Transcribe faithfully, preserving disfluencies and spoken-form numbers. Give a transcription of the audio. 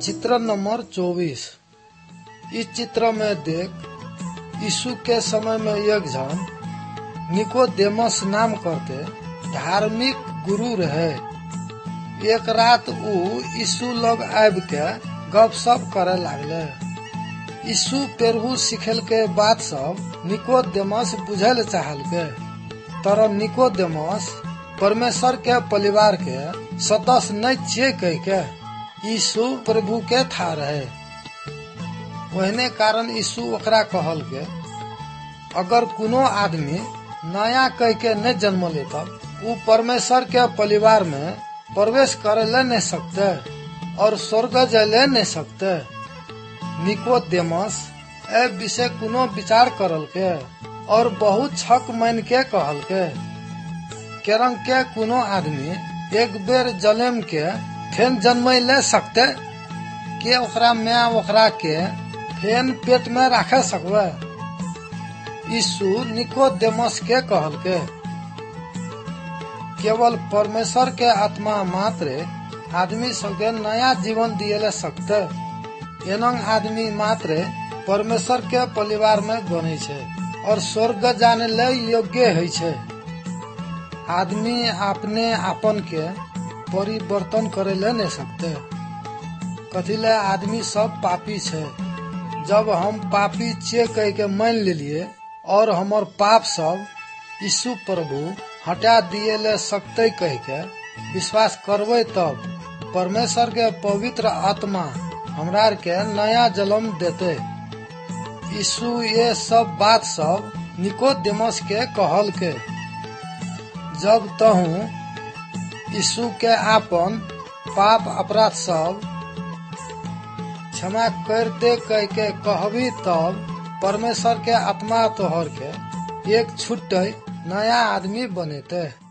चित्र नंबर चौबीस। इस चित्र में देख यीशु के समय में एक जन निकोदेमस नाम करते धार्मिक गुरु रहे। एक रात ऊ यीशु लग आब के गपशप करे लागले। यीशु प्रभु सिखेल के बात सब निकोदेमस बुझल चाहल के, तर निकोदेमस परमेश्वर के परिवार के सदस्य नहीं छे कह के यीशु प्रभु के था रहे। वहने कारण यीशु ओकरा कहल के, अगर कोनो आदमी नया कह के नहीं जन्म लेता वो परमेश्वर के परिवार में प्रवेश करे ले नहीं सकते और स्वर्ग जाए नहीं सकते। निकोदेमस ए विषय कोनो विचार करल के और बहुत छक मान के कहल के, केरंग के कोनो आदमी एक बेर जन्म के फेन जन्म ले सकते के ओकरा में ओकरा के फेन पेट में रखे सकबे। यीशु निकोदेमस के कहल के, केवल परमेश्वर के आत्मा मात्र आदमी सबके नया जीवन दिए ले सकते। एनंग आदमी मात्र परमेश्वर के परिवार में बने छे और स्वर्ग जाने ले योग्य है छे। आदमी अपने आपन के परिवर्तन करे ले नहीं सकते। कथिले आदमी सब पापी छे। जब हम पापी छे कह के मान लिए और हमार पाप सब यीशु प्रभु हटा दिए ले सकते कह के विश्वास करवे, तब परमेश्वर के पवित्र आत्मा हमरा के नया जन्म देते। यीशु ये सब बात सब निकोदेमस के कहल के। जब तहु यीशु के आपन पाप अपराध सब क्षमा कर दे कह के कहबी, तब परमेश्वर के आत्मा तोहर के एक छुट्टे नया आदमी बनेते।